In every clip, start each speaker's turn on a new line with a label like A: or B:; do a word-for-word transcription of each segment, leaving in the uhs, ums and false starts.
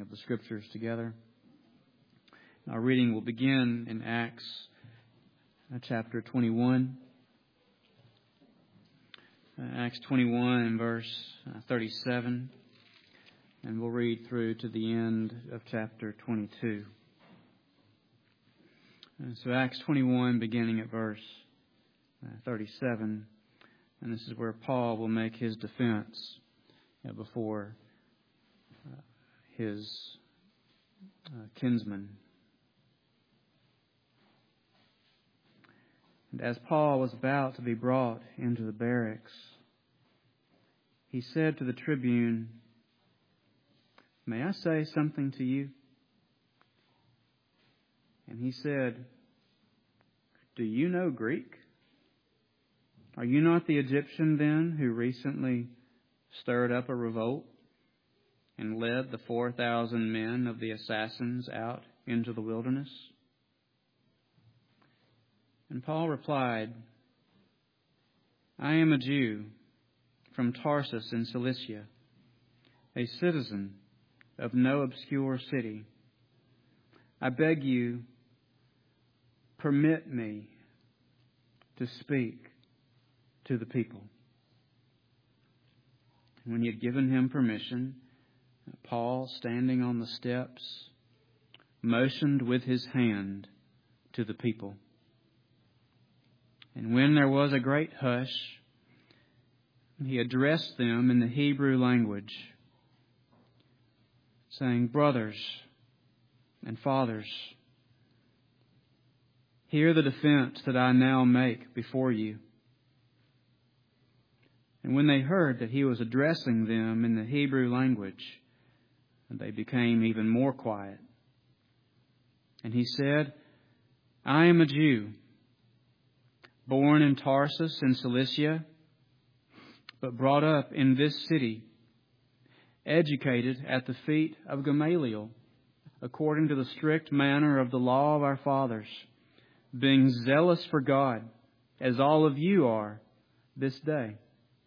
A: of the Scriptures together. Our reading will begin in Acts chapter twenty-one. Acts twenty-one, verse thirty-seven. And we'll read through to the end of chapter twenty-two. And so Acts twenty-one, beginning at verse thirty-seven. And this is where Paul will make his defense before his kinsman. And as Paul was about to be brought into the barracks, he said to the tribune, "May I say something to you?" And he said, "Do you know Greek? Are you not the Egyptian then who recently stirred up a revolt and led the four thousand men of the assassins out into the wilderness?" And Paul replied, "I am a Jew from Tarsus in Cilicia, a citizen of no obscure city. I beg you, permit me to speak to the people." And when he had given him permission, Paul, standing on the steps, motioned with his hand to the people. And when there was a great hush, he addressed them in the Hebrew language, saying, "Brothers and fathers, hear the defense that I now make before you." And when they heard that he was addressing them in the Hebrew language, they became even more quiet. And he said, "I am a Jew, born in Tarsus in Cilicia, but brought up in this city, educated at the feet of Gamaliel, according to the strict manner of the law of our fathers, being zealous for God, as all of you are this day.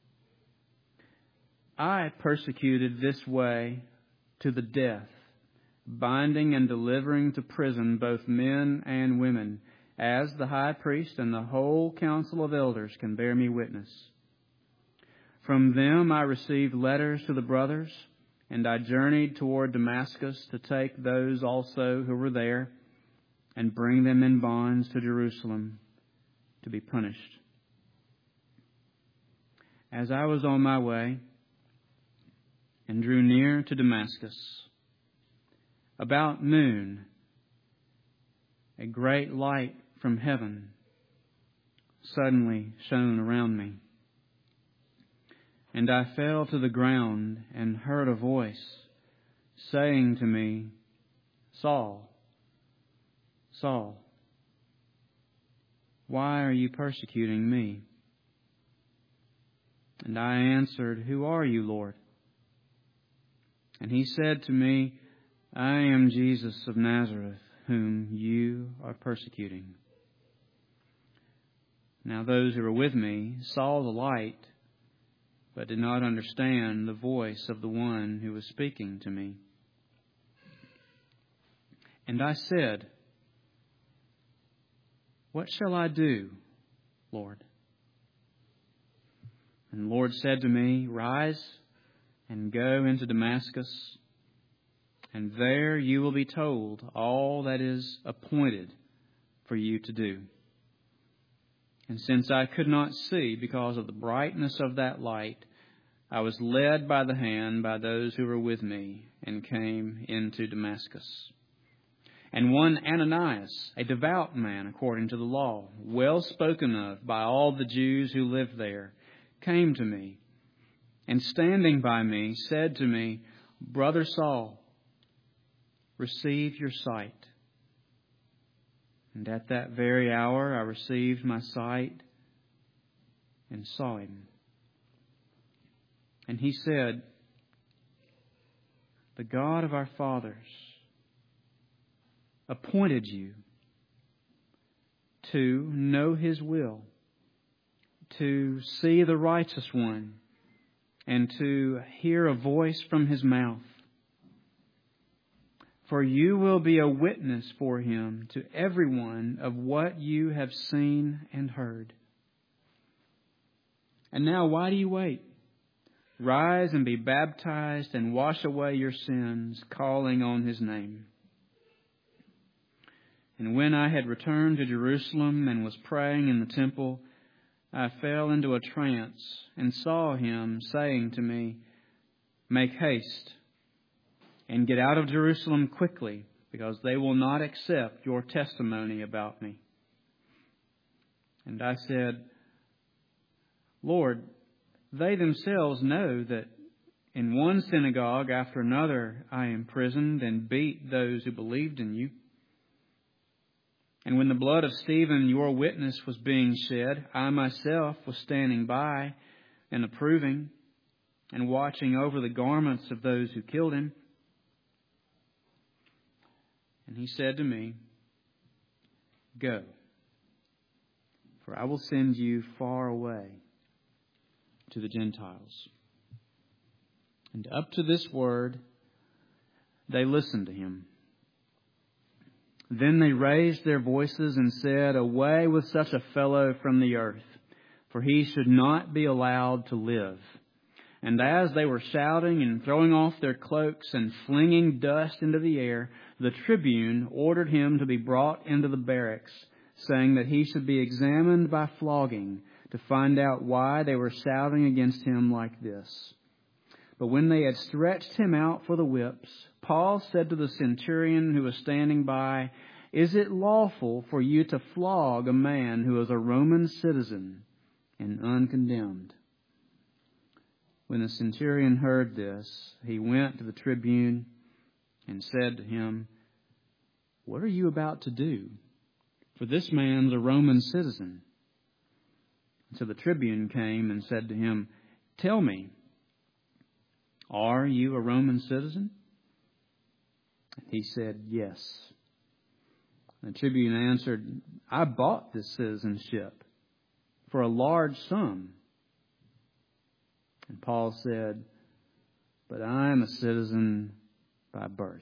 A: I persecuted this way to the death, binding and delivering to prison both men and women, as the high priest and the whole council of elders can bear me witness. From them I received letters to the brothers, and I journeyed toward Damascus to take those also who were there and bring them in bonds to Jerusalem to be punished. As I was on my way and drew near to Damascus, about noon, a great light from heaven suddenly shone around me. And I fell to the ground and heard a voice saying to me, 'Saul, Saul, why are you persecuting me?' And I answered, 'Who are you, Lord?' And he said to me, 'I am Jesus of Nazareth, whom you are persecuting.' Now those who were with me saw the light, but did not understand the voice of the one who was speaking to me. And I said, 'What shall I do, Lord?' And the Lord said to me, 'Rise and go into Damascus, and there you will be told all that is appointed for you to do.' And since I could not see because of the brightness of that light, I was led by the hand by those who were with me and came into Damascus. And one Ananias, a devout man according to the law, well spoken of by all the Jews who lived there, came to me, and standing by me said to me, 'Brother Saul, receive your sight.' And at that very hour I received my sight and saw him. And he said, 'The God of our fathers appointed you to know His will, to see the righteous one, and to hear a voice from His mouth. For you will be a witness for him to everyone of what you have seen and heard. And now why do you wait? Rise and be baptized and wash away your sins, calling on his name. And when I had returned to Jerusalem and was praying in the temple, I fell into a trance and saw him saying to me, Make haste and get out of Jerusalem quickly, because they will not accept your testimony about me. And I said, Lord, they themselves know that in one synagogue after another I imprisoned and beat those who believed in you. And when the blood of Stephen, your witness, was being shed, I myself was standing by and approving and watching over the garments of those who killed him. And he said to me, Go, for I will send you far away to the Gentiles. And up to this word, they listened to him. Then they raised their voices and said, Away with such a fellow from the earth, for he should not be allowed to live. And as they were shouting and throwing off their cloaks and flinging dust into the air, the tribune ordered him to be brought into the barracks, saying that he should be examined by flogging to find out why they were shouting against him like this. But when they had stretched him out for the whips, Paul said to the centurion who was standing by, Is it lawful for you to flog a man who is a Roman citizen and uncondemned? When the centurion heard this, he went to the tribune and said to him, What are you about to do? For this man's a Roman citizen. So the tribune came and said to him, Tell me, are you a Roman citizen? He said, Yes. The tribune answered, I bought this citizenship for a large sum. And Paul said, But I am a citizen by birth.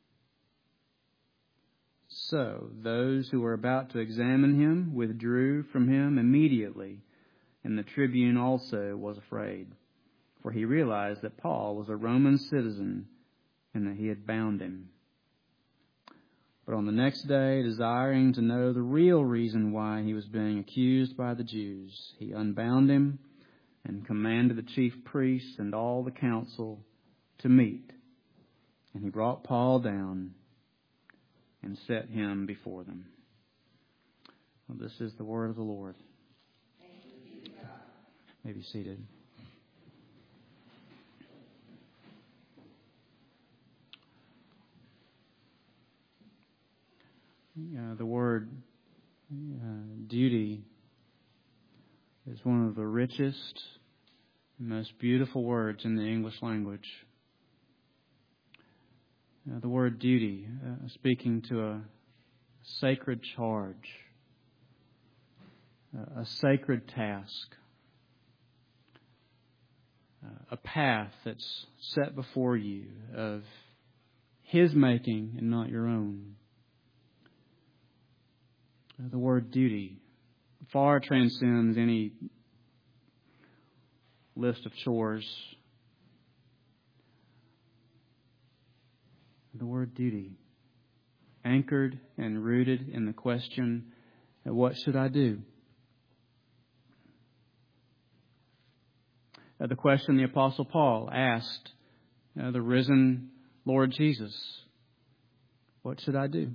A: So those who were about to examine him withdrew from him immediately, and the tribune also was afraid, for he realized that Paul was a Roman citizen and that he had bound him. But on the next day, desiring to know the real reason why he was being accused by the Jews, he unbound him and commanded the chief priests and all the council to meet. And he brought Paul down and set him before them. Well, this is the word of the Lord. You may be seated. Uh, the word uh, duty is one of the richest and most beautiful words in the English language. Uh, the word duty, uh, speaking to a sacred charge, uh, a sacred task, uh, a path that's set before you of His making and not your own. Uh, the word duty far transcends any list of chores. The word duty, anchored and rooted in the question, what should I do? Uh, the question the Apostle Paul asked uh, the risen Lord Jesus, what should I do?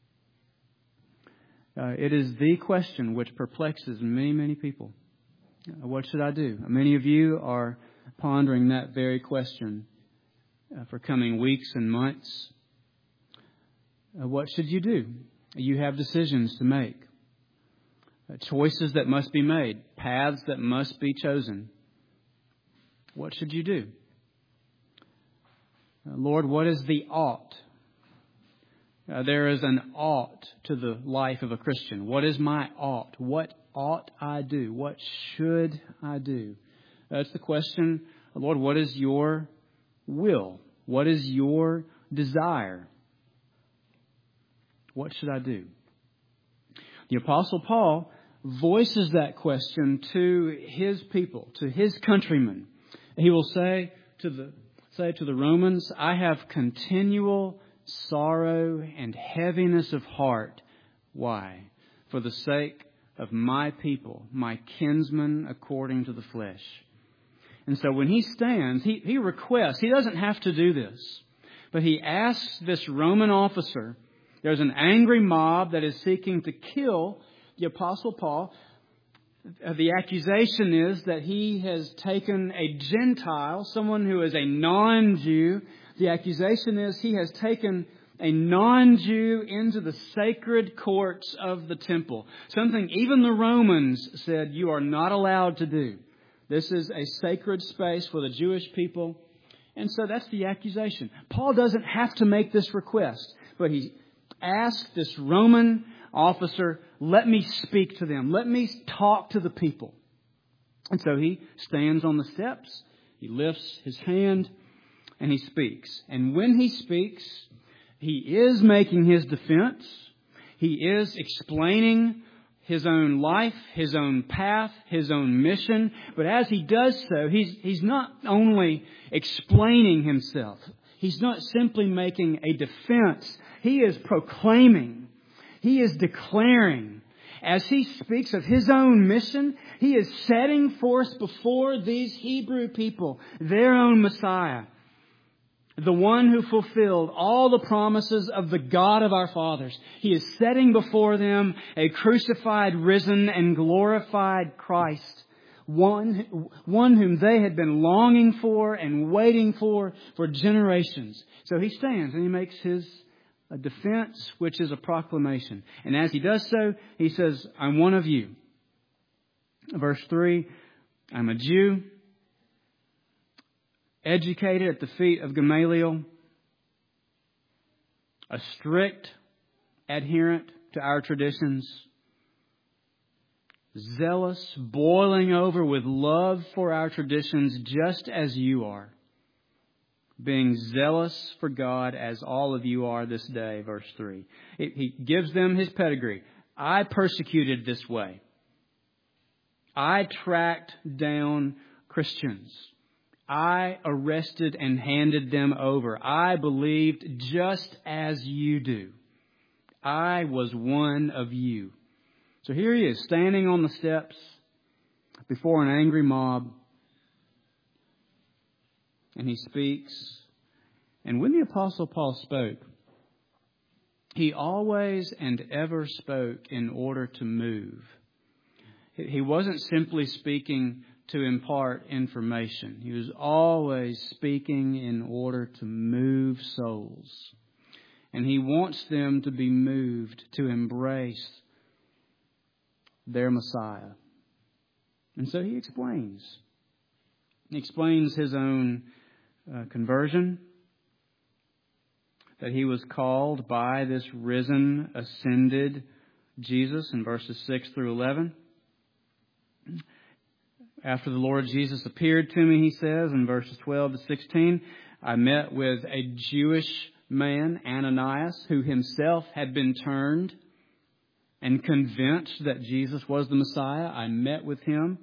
A: Uh, it is the question which perplexes many, many people. Uh, what should I do? Many of you are pondering that very question uh, for coming weeks and months. Uh, what should you do? You have decisions to make, uh, choices that must be made, paths that must be chosen. What should you do? Uh, Lord, what is the ought? Uh, there is an ought to the life of a Christian. What is my ought? What ought I do? What should I do? That's the question. Lord, what is your will? What is your desire? What should I do? The Apostle Paul voices that question to his people, to his countrymen. He will say to the say to the Romans, I have continual sorrow and heaviness of heart. Why? For the sake of my people, my kinsmen according to the flesh. And so when he stands, he, he requests, he doesn't have to do this, but he asks this Roman officer, there's an angry mob that is seeking to kill the Apostle Paul. The accusation is that he has taken a Gentile, someone who is a non-Jew. The accusation is he has taken a non-Jew into the sacred courts of the temple. Something even the Romans said you are not allowed to do. This is a sacred space for the Jewish people. And so that's the accusation. Paul doesn't have to make this request, but he asks this Roman officer, let me speak to them. Let me talk to the people. And so he stands on the steps. He lifts his hand and he speaks. And when he speaks, he is making his defense. He is explaining his own life, his own path, his own mission. But as he does so, he's, he's not only explaining himself. He's not simply making a defense. He is proclaiming. He is declaring. As he speaks of his own mission, he is setting forth before these Hebrew people their own Messiah. The one who fulfilled all the promises of the God of our fathers. He is setting before them a crucified, risen, and glorified Christ. One, one whom they had been longing for and waiting for for generations. So he stands and he makes his a defense, which is a proclamation. And as he does so, he says, I'm one of you. Verse three, I'm a Jew, educated at the feet of Gamaliel, a strict adherent to our traditions, zealous, boiling over with love for our traditions, just as you are, being zealous for God as all of you are this day, verse three. It, he gives them his pedigree. I persecuted this way. I tracked down Christians. I arrested and handed them over. I believed just as you do. I was one of you. So here he is, standing on the steps before an angry mob. And he speaks. And when the Apostle Paul spoke, he always and ever spoke in order to move. He wasn't simply speaking to impart information. He was always speaking in order to move souls. And he wants them to be moved to embrace their Messiah. And so he explains. He explains his own uh, conversion, that he was called by this risen, ascended Jesus in verses six through eleven. After the Lord Jesus appeared to me, he says in verses twelve to sixteen, I met with a Jewish man, Ananias, who himself had been turned and convinced that Jesus was the Messiah. I met with him.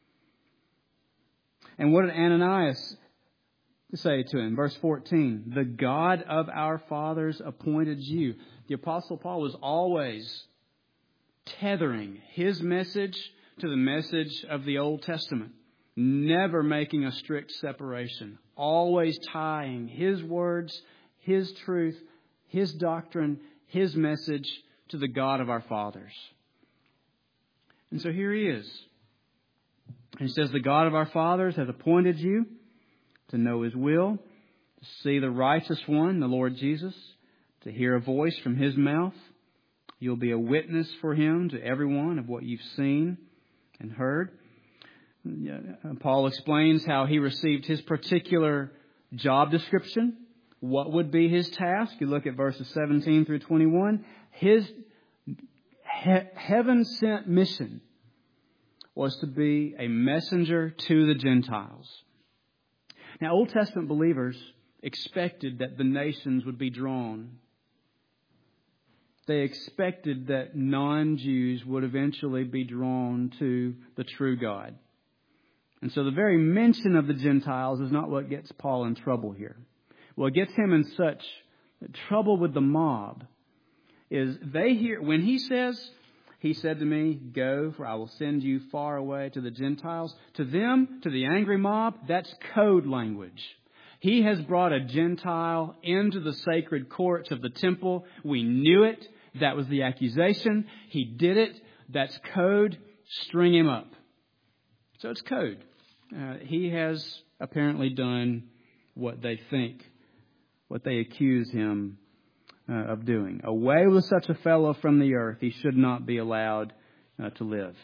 A: And what did Ananias say to him? Verse fourteen, the God of our fathers appointed you. The Apostle Paul was always tethering his message to the message of the Old Testament, never making a strict separation, always tying his words, his truth, his doctrine, his message to the God of our fathers. And so here he is. He says, the God of our fathers has appointed you to know his will, to see the righteous one, the Lord Jesus, to hear a voice from his mouth. You'll be a witness for him to everyone of what you've seen and heard. Paul explains how he received his particular job description. What would be his task? You look at verses seventeen through twenty-one. His he- heaven-sent mission was to be a messenger to the Gentiles. Now, Old Testament believers expected that the nations would be drawn They expected that non-Jews would eventually be drawn to the true God. And so the very mention of the Gentiles is not what gets Paul in trouble here. What gets him in such trouble with the mob is they hear, when he says, he said to me, go, for I will send you far away to the Gentiles. To them, to the angry mob, that's code language. He has brought a Gentile into the sacred courts of the temple. We knew it. That was the accusation. He did it. That's code. String him up. So it's code. Uh, he has apparently done what they think, what they accuse him uh, of doing. Away with such a fellow from the earth. He should not be allowed uh, to live.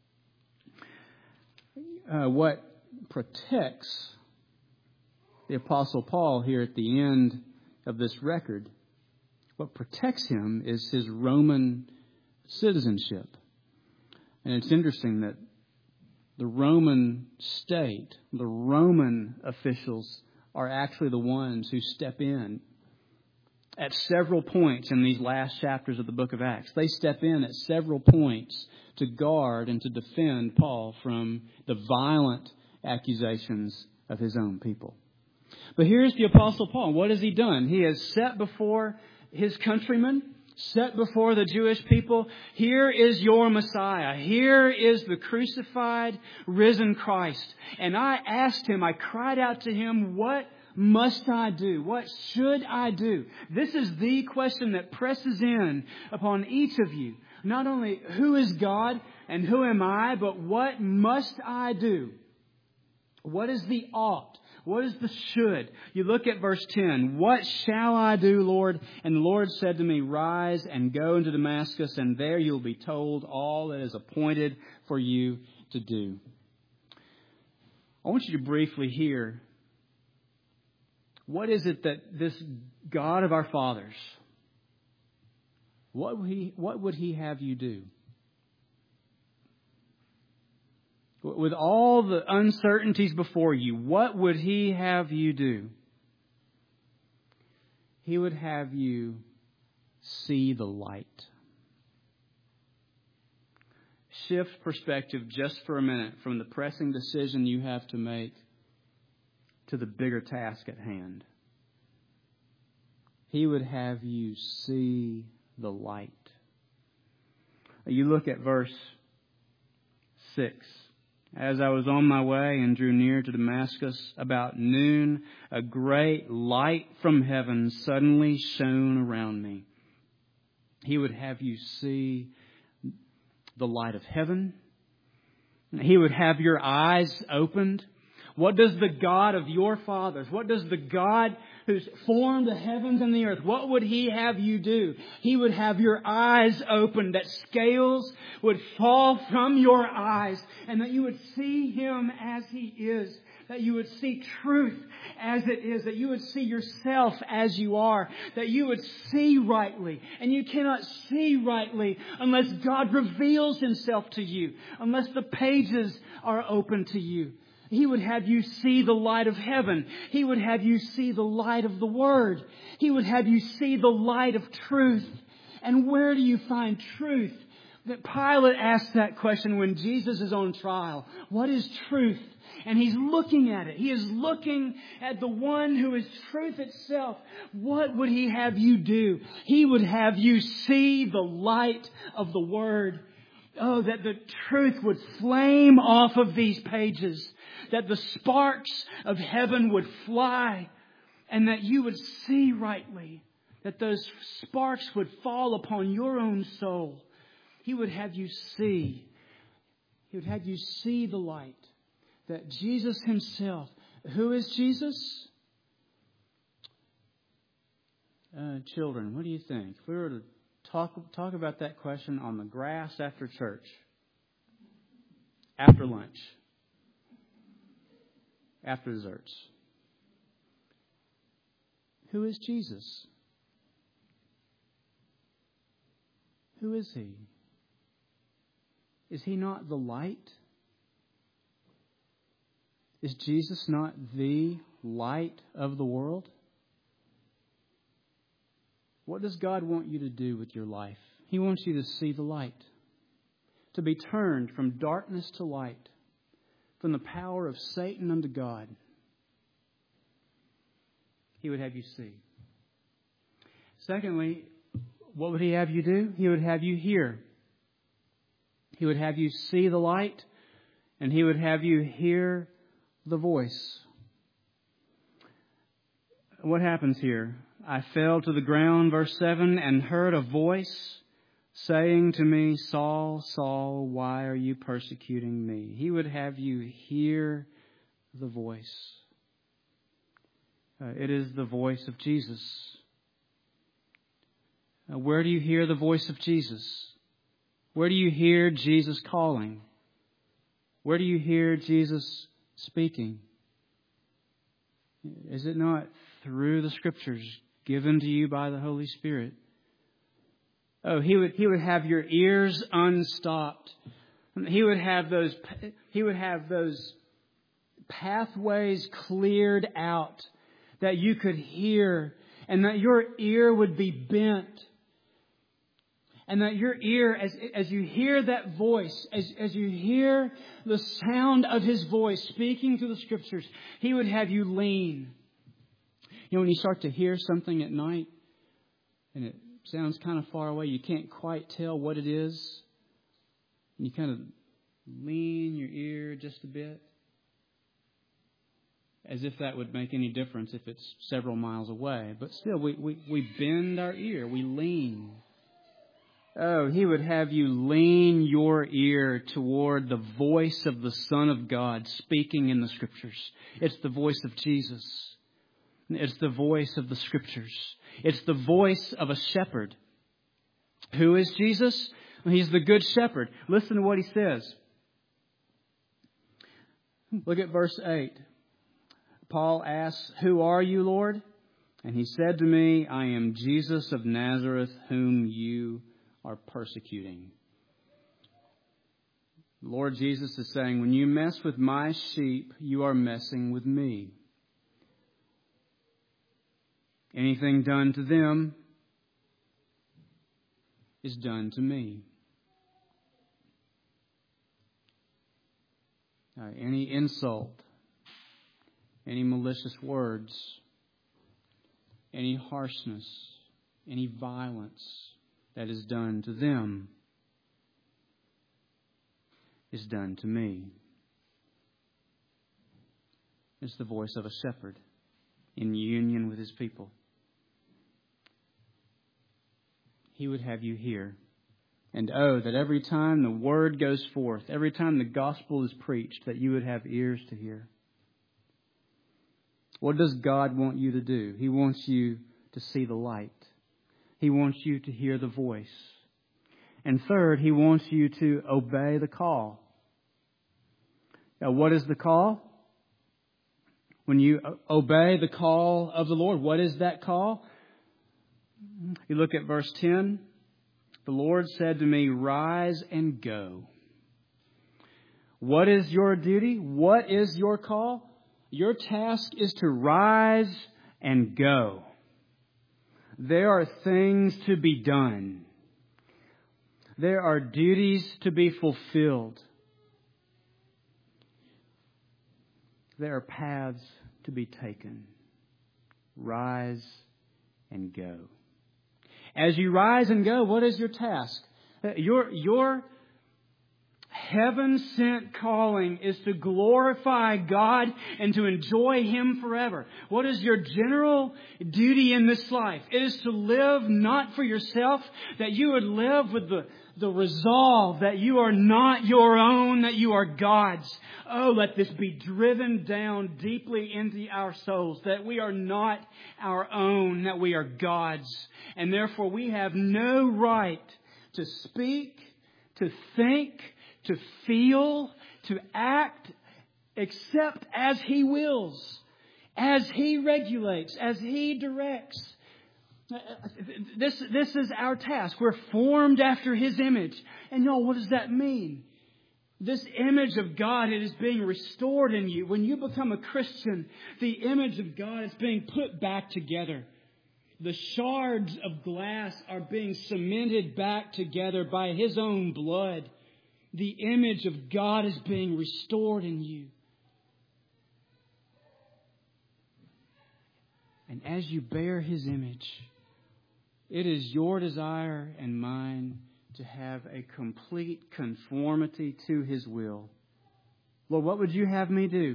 A: Uh, what protects the Apostle Paul here at the end of this record, what protects him is his Roman citizenship. And it's interesting that the Roman state, the Roman officials are actually the ones who step in at several points in these last chapters of the book of Acts. They step in at several points to guard and to defend Paul from the violent accusations of his own people. But here's the Apostle Paul. What has he done? He has set before his countrymen, set before the Jewish people, here is your Messiah. Here is the crucified, risen Christ. And I asked him, I cried out to him, what must I do? What should I do? This is the question that presses in upon each of you. Not only who is God and who am I, but what must I do? What is the ought? What is the should? You look at verse ten. What shall I do, Lord? And the Lord said to me, rise and go into Damascus, and there you'll be told all that is appointed for you to do. I want you to briefly hear, what is it that this God of our fathers, what would he, what would he have you do? With all the uncertainties before you, what would he have you do? He would have you see the light. Shift perspective just for a minute from the pressing decision you have to make to the bigger task at hand. He would have you see the light. You look at verse six. As I was on my way and drew near to Damascus, about noon, a great light from heaven suddenly shone around me. He would have you see the light of heaven. He would have your eyes opened. What does the God of your fathers, what does the God who's formed the heavens and the earth, what would He have you do? He would have your eyes opened, that scales would fall from your eyes, and that you would see Him as He is, that you would see truth as it is, that you would see yourself as you are, that you would see rightly. And you cannot see rightly unless God reveals Himself to you, unless the pages are open to you. He would have you see the light of heaven. He would have you see the light of the Word. He would have you see the light of truth. And where do you find truth? That Pilate asked that question when Jesus is on trial. What is truth? And he's looking at it. He is looking at the one who is truth itself. What would he have you do? He would have you see the light of the Word. Oh, that the truth would flame off of these pages. That the sparks of heaven would fly. And that you would see rightly. That those sparks would fall upon your own soul. He would have you see. He would have you see the light. That Jesus Himself. Who is Jesus? Uh, children, what do you think? If we were to talk talk about that question on the grass after church, after lunch, after desserts. Who is Jesus? Who is He? Is He not the light? Is Jesus not the light of the world? What does God want you to do with your life? He wants you to see the light, to be turned from darkness to light, from the power of Satan unto God. He would have you see. Secondly, what would He have you do? He would have you hear. He would have you see the light, and He would have you hear the voice. What happens here? I fell to the ground, verse seven, and heard a voice saying to me, Saul, Saul, why are you persecuting me? He would have you hear the voice. Uh, it is the voice of Jesus. Uh, where do you hear the voice of Jesus? Where do you hear Jesus calling? Where do you hear Jesus speaking? Is it not through the Scriptures given to you by the Holy Spirit? Oh, he would he would have your ears unstopped. He would have those he would have those pathways cleared out that you could hear, and that your ear would be bent. And that your ear, as as you hear that voice, as, as you hear the sound of His voice speaking through the Scriptures, He would have you lean. You know, when you start to hear something at night, and it sounds kind of far away, you can't quite tell what it is, and you kind of lean your ear just a bit, as if that would make any difference if it's several miles away. But still, we, we, we bend our ear, we lean. Oh, He would have you lean your ear toward the voice of the Son of God speaking in the Scriptures. It's the voice of Jesus. It's the voice of the Scriptures. It's the voice of a shepherd. Who is Jesus? He's the good shepherd. Listen to what He says. Look at verse eight. Paul asks, Who are you, Lord? And He said to me, I am Jesus of Nazareth, whom you are persecuting. Lord Jesus is saying, when you mess with my sheep, you are messing with me. Anything done to them is done to me. Uh, any insult, any malicious words, any harshness, any violence that is done to them is done to me. It's the voice of a shepherd in union with his people. He would have you hear. And oh, that every time the word goes forth, every time the gospel is preached, that you would have ears to hear. What does God want you to do? He wants you to see the light. He wants you to hear the voice. And third, He wants you to obey the call. Now, what is the call? When you obey the call of the Lord, what is that call? You look at verse ten. The Lord said to me, rise and go. What is your duty? What is your call? Your task is to rise and go. There are things to be done. There are duties to be fulfilled. There are paths to be taken. Rise and go. As you rise and go, what is your task? Your, your heaven-sent calling is to glorify God and to enjoy Him forever. What is your general duty in this life? It is to live not for yourself, that you would live with the, the resolve that you are not your own, that you are God's. Oh, let this be driven down deeply into our souls, that we are not our own, that we are God's. And therefore we have no right to speak, to think, to feel, to act, except as He wills, as He regulates, as He directs. This, this is our task. We're formed after His image. And y'all, what does that mean? This image of God, it is being restored in you. When you become a Christian, the image of God is being put back together.
B: the shards of glass are being cemented back together by His own blood. The image of God is being restored in you. And as you bear His image, it is your desire and mine to have a complete conformity to His will. Lord, what would you have me do?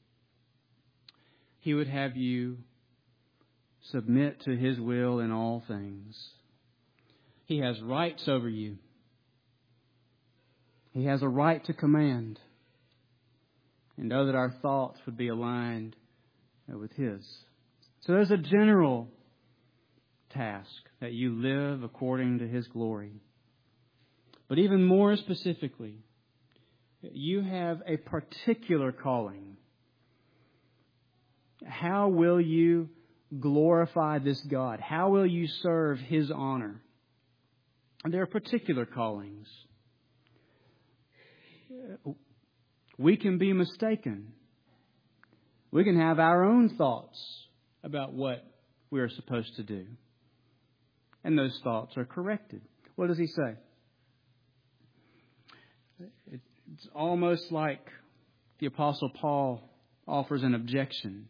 B: He would have you submit to His will in all things. He has rights over you. He has a right to command. And know that our thoughts would be aligned with His. So there's a general task that you live according to His glory. But even more specifically, you have a particular calling. How will you glorify this God? How will you serve His honor? And there are particular callings. We can be mistaken. We can have our own thoughts about what we are supposed to do. And those thoughts are corrected. What does he say? It's almost like the Apostle Paul offers an objection.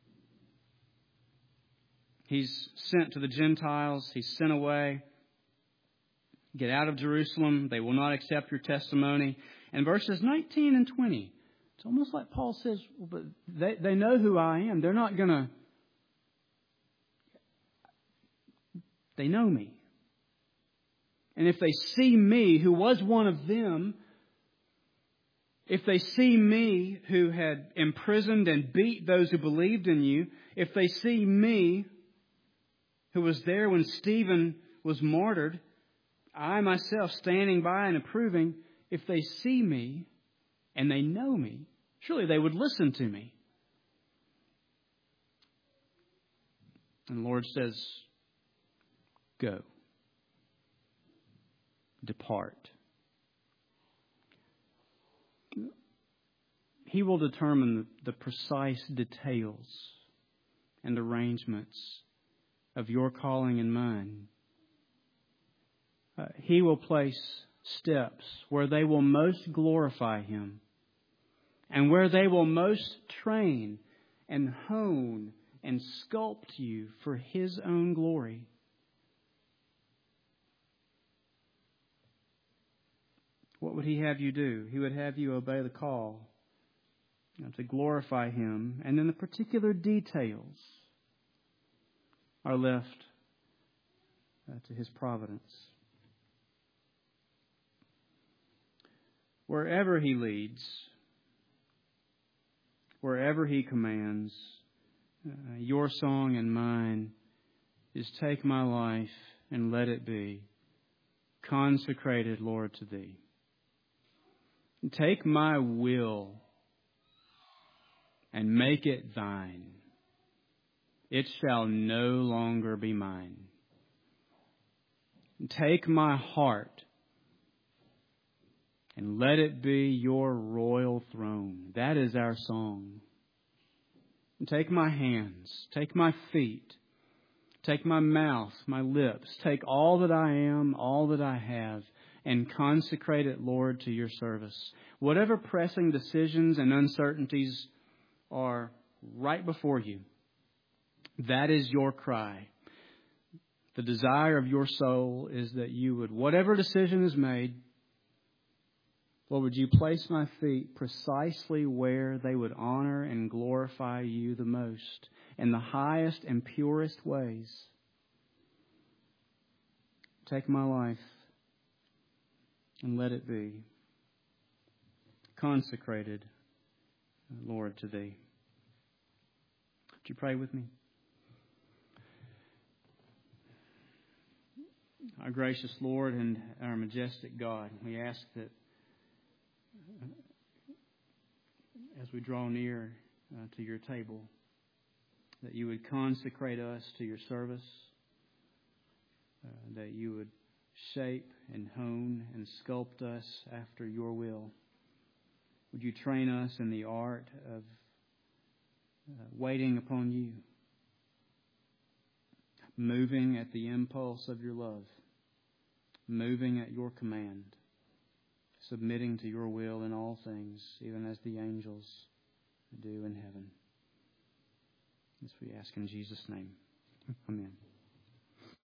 B: He's sent to the Gentiles. He's sent away. Get out of Jerusalem. They will not accept your testimony. And verses nineteen and twenty, it's almost like Paul says, well, but they, they know who I am. They're not going to... They know me. And if they see me, who was one of them, if they see me, who had imprisoned and beat those who believed in you, if they see me, who was there when Stephen was martyred, I myself standing by and approving, if they see me and they know me, surely they would listen to me. And the Lord says, go. Depart. He will determine the precise details and arrangements of your calling and mine. Uh, he will place steps where they will most glorify Him and where they will most train and hone and sculpt you for His own glory. What would He have you do? He would have you obey the call, you know, to glorify Him. And then the particular details are left uh, to His providence. Wherever He leads, wherever He commands, uh, your song and mine is take my life and let it be consecrated, Lord, to Thee. Take my will and make it Thine. It shall no longer be mine. Take my heart and let it be Your royal throne. That is our song. Take my hands, take my feet, take my mouth, my lips, take all that I am, all that I have, and consecrate it, Lord, to Your service. Whatever pressing decisions and uncertainties are right before You, that is your cry. The desire of your soul is that You would, whatever decision is made, Lord, would You place my feet precisely where they would honor and glorify You the most, in the highest and purest ways. Take my life and let it be consecrated, Lord, to Thee. Would you pray with me? Our gracious Lord and our majestic God, we ask that as we draw near uh, to Your table, that You would consecrate us to Your service, uh, that You would shape and hone and sculpt us after Your will. Would You train us in the art of uh, waiting upon You? moving at the impulse of your love, moving at your command, submitting to your will in all things, even as the angels do in heaven. This we ask in Jesus' name. Amen.